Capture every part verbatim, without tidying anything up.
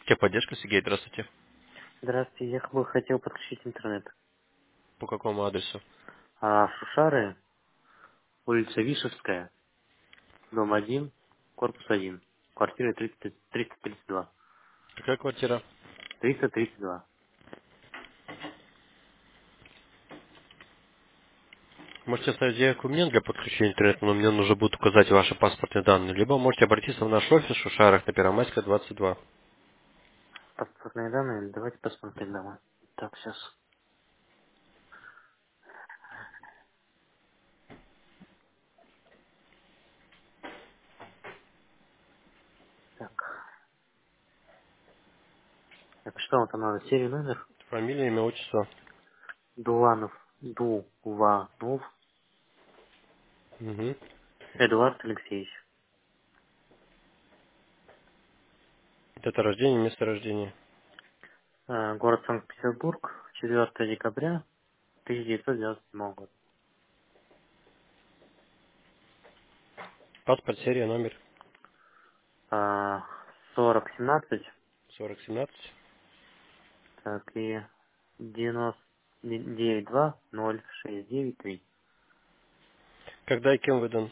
Техподдержка, Сергей, здравствуйте. Здравствуйте, я бы хотел подключить интернет. По какому адресу? А, Шушары, улица Вишевская, дом один, корпус один, квартира триста тридцать два. Какая квартира? триста тридцать два. Можете оставить заявку мне для подключения интернета, но мне нужно будет указать ваши паспортные данные. Либо можете обратиться в наш офис в Шушарах на Первомайская, двадцать два. Паспортные данные, давайте посмотрим дома. Так, сейчас. Так. Так, что вам там надо? Серию номер? Фамилия, имя, отчество. Дуланов, Дуванов, Угу. Эдуард Алексеевич. Дата рождения, место рождения. Э, город Санкт-Петербург, четвёртого декабря тысяча девятьсот девяносто седьмого года. Паспорт, серия, номер А, сорок семнадцать, сорок семнадцать. так, и девяносто девять два ноль шесть девять три. Когда и кем выдан?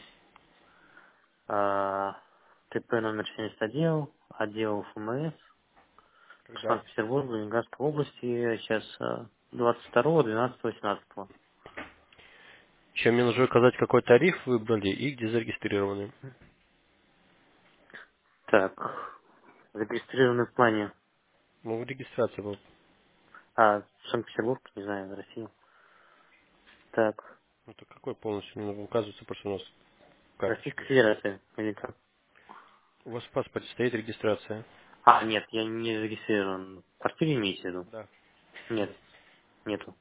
А, ТП номер семьдесят один, отдел ФМС, Когда? Санкт-Петербург, Ленинградской области, сейчас а, двадцать второго двенадцатого восемнадцатого. Еще мне нужно указать, какой тариф выбрали и где зарегистрированы. Так, зарегистрированы в плане, Ну, регистрация была. а, Санкт-Петербург, не знаю, Россия. Так, Это какой полностью? Мне указывается просто у нас Российская карточка. Федерация, или как? У вас в паспорте стоит регистрация? А, нет, я не зарегистрирован. В квартире имеете в виду? Да. Нет, нету.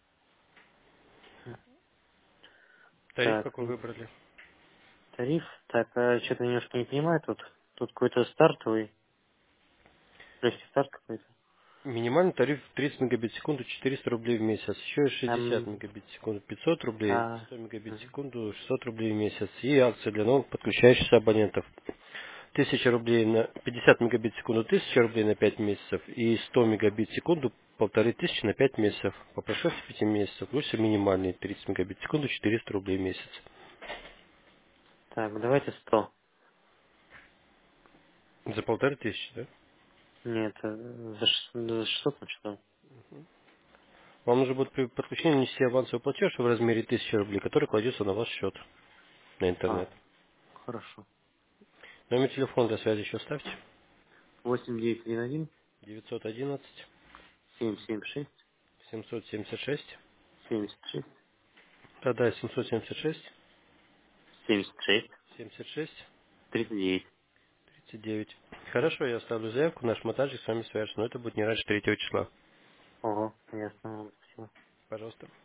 Тариф Так, какой выбрали? тариф, так, а, что-то немножко не понимаю тут. Тут какой-то стартовый, легкий старт какой-то. Минимальный тариф тридцать мегабит в секунду, четыреста рублей в месяц. Еще и шестьдесят Там, мегабит в секунду, пятьсот рублей, а, сто мегабит в мгм. секунду, шестьсот рублей в месяц. И акция для новых подключающихся абонентов. тысяча рублей на пятьдесят мегабит в секунду, тысяча рублей на пять месяцев. И сто мегабит в секунду, полторы тысячи на пять месяцев. По прошествии пяти месяцев, лучше минимальный тридцать мегабит в секунду, четыреста рублей в месяц. Так, давайте сто. За полторы тысячи, да? Нет, э, за, ш- за шестьсот на что? Вам нужно будет при подключении внести авансовый платеж в размере тысячи рублей, который кладется на ваш счет на А, интернет. хорошо. Номер телефона для связи еще ставьте. Восемь девять один один девятьсот одиннадцать семь семь шесть семьсот семьдесят шесть. семьдесят шесть Да-да, семьсот семьдесят шесть семьдесят шесть семьдесят шесть тридцать девять. тридцать девять. Хорошо, я оставлю заявку, наш монтажник с вами свяжется, но это будет не раньше третьего числа. Ого, ясно, спасибо. Пожалуйста.